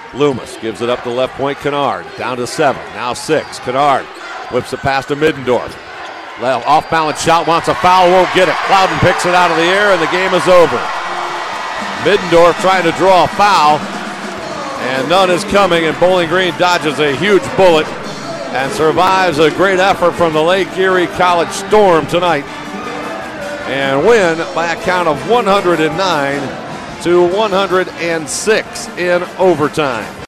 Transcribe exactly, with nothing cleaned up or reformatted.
Loomis gives it up to left point. Kennard down to seven. Now six. Kennard whips it past to Middendorf. Off balance shot, wants a foul, won't get it. Clouden picks it out of the air, and the game is over. Middendorf trying to draw a foul, and none is coming, and Bowling Green dodges a huge bullet and survives a great effort from the Lake Erie College Storm tonight and win by a count of one hundred nine to one hundred six in overtime.